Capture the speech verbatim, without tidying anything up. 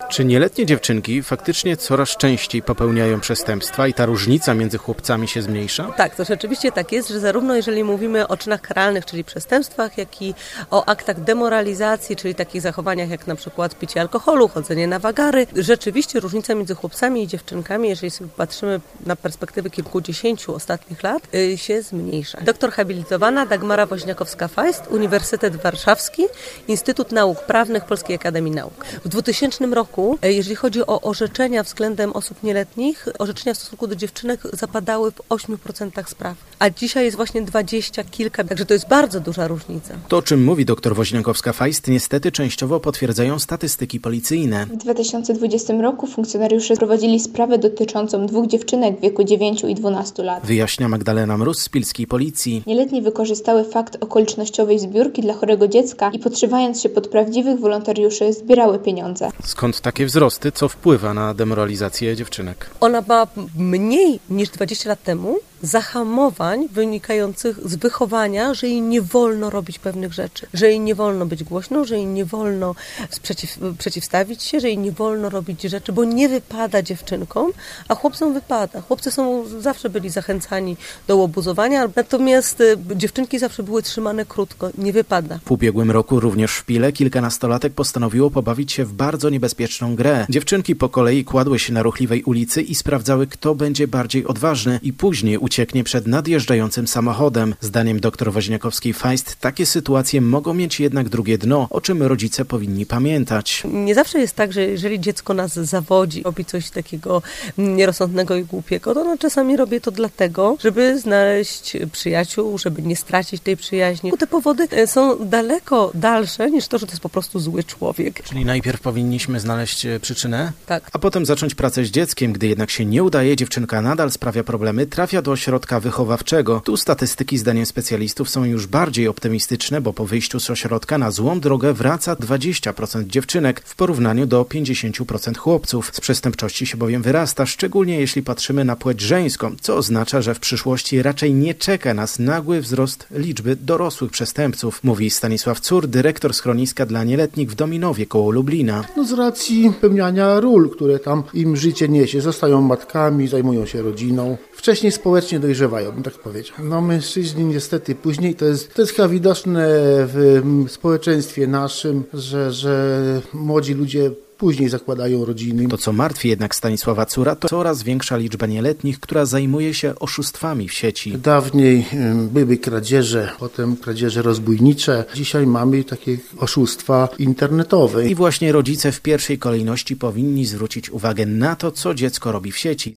Czy nieletnie dziewczynki faktycznie coraz częściej popełniają przestępstwa i ta różnica między chłopcami się zmniejsza? Tak, to rzeczywiście tak jest, że zarówno jeżeli mówimy o czynach karalnych, czyli przestępstwach, jak i o aktach demoralizacji, czyli takich zachowaniach jak na przykład picie alkoholu, chodzenie na wagary, rzeczywiście różnica między chłopcami i dziewczynkami, jeżeli sobie patrzymy na perspektywy kilkudziesięciu ostatnich lat, się zmniejsza. Doktor habilitowana Dagmara Woźniakowska-Feist, Uniwersytet Warszawski, Instytut Nauk Prawnych Polskiej Akademii Nauk. W dwutysięcznym roku, jeżeli chodzi o orzeczenia względem osób nieletnich, orzeczenia w stosunku do dziewczynek zapadały w ośmiu procentach spraw, a dzisiaj jest właśnie dwadzieścia kilka, także to jest bardzo duża różnica. To, o czym mówi dr Woźniakowska-Feist, niestety częściowo potwierdzają statystyki policyjne. W dwa tysiące dwudziestym roku funkcjonariusze prowadzili sprawę dotyczącą dwóch dziewczynek w wieku dziewięciu i dwunastu lat. Wyjaśnia Magdalena Mróz z pilskiej policji. Nieletnie wykorzystały fakt okolicznościowej zbiórki dla chorego dziecka i podszywając się pod prawdziwych wolontariuszy zbierały pieniądze. Skąd takie wzrosty? Co wpływa na demoralizację dziewczynek? Ona ma mniej niż dwadzieścia lat temu zahamowań wynikających z wychowania, że jej nie wolno robić pewnych rzeczy, że jej nie wolno być głośną, że jej nie wolno sprzeciw, przeciwstawić się, że jej nie wolno robić rzeczy, bo nie wypada dziewczynkom, a chłopcom wypada. Chłopcy są, zawsze byli zachęcani do łobuzowania, natomiast dziewczynki zawsze były trzymane krótko, nie wypada. W ubiegłym roku również w Pile kilkunastolatek postanowiło pobawić się w bardzo niebezpieczną grę. Dziewczynki po kolei kładły się na ruchliwej ulicy i sprawdzały, kto będzie bardziej odważny i później ucieknie przed nadjeżdżającym samochodem. Zdaniem dr Woźniakowskiej-Feist takie sytuacje mogą mieć jednak drugie dno, o czym rodzice powinni pamiętać. Nie zawsze jest tak, że jeżeli dziecko nas zawodzi, robi coś takiego nierozsądnego i głupiego, to ono czasami robi to dlatego, żeby znaleźć przyjaciół, żeby nie stracić tej przyjaźni. Te powody są daleko dalsze niż to, że to jest po prostu zły człowiek. Czyli najpierw powinniśmy znaleźć przyczynę, tak, a potem zacząć pracę z dzieckiem. Gdy jednak się nie udaje, dziewczynka nadal sprawia problemy, trafia do ośrodka wychowawczego. Tu statystyki zdaniem specjalistów są już bardziej optymistyczne, bo po wyjściu z ośrodka na złą drogę wraca dwadzieścia procent dziewczynek w porównaniu do pięćdziesiąt procent chłopców. Z przestępczości się bowiem wyrasta, szczególnie jeśli patrzymy na płeć żeńską, co oznacza, że w przyszłości raczej nie czeka nas nagły wzrost liczby dorosłych przestępców, mówi Stanisław Cur, dyrektor schroniska dla nieletnich w Dominowie koło Lublina. No z racji pełniania ról, które tam im życie niesie, zostają matkami, zajmują się rodziną. Wcześniej społecznie dojrzewają, bym tak powiedział. No mężczyźni niestety później, to jest, to jest chyba widoczne w społeczeństwie naszym, że, że młodzi ludzie później zakładają rodziny. To, co martwi jednak Stanisława Cura, to coraz większa liczba nieletnich, która zajmuje się oszustwami w sieci. Dawniej były kradzieże, potem kradzieże rozbójnicze. Dzisiaj mamy takie oszustwa internetowe. I właśnie rodzice w pierwszej kolejności powinni zwrócić uwagę na to, co dziecko robi w sieci.